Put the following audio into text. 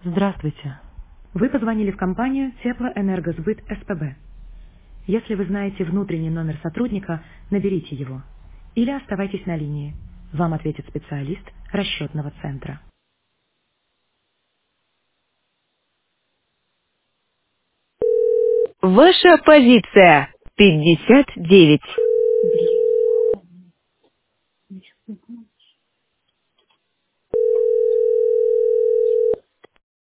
Здравствуйте. Вы позвонили в компанию Теплоэнергосбыт СПБ. Если вы знаете внутренний номер сотрудника, наберите его. Или оставайтесь на линии. Вам ответит специалист расчетного центра. Ваша позиция 59.